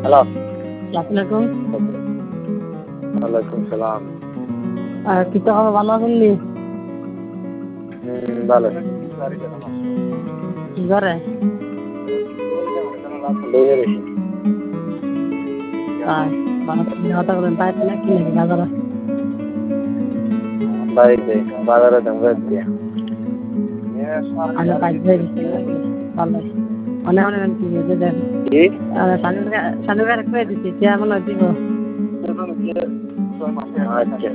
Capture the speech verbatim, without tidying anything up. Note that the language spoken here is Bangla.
হ্যালো। আসসালামু আলাইকুম। ওয়ালাইকুম সালাম। আর কি তো ভালো আছেন নি? হুম, ভালো। কি করে? বেরিয়ে গেছি। তাই ভালো করে কথা বলেন তাই তো নাকি নাকি বাজারে বাড়িতে বাজারে দাঙ্গা দিয়া আমি কাজ হয়ে গেছি নাকি ভালো অনেক অনেক কি যে দেন কি সানুকা সানুকা রেখে দিচ্ছি সে এমন দিব আচ্ছা।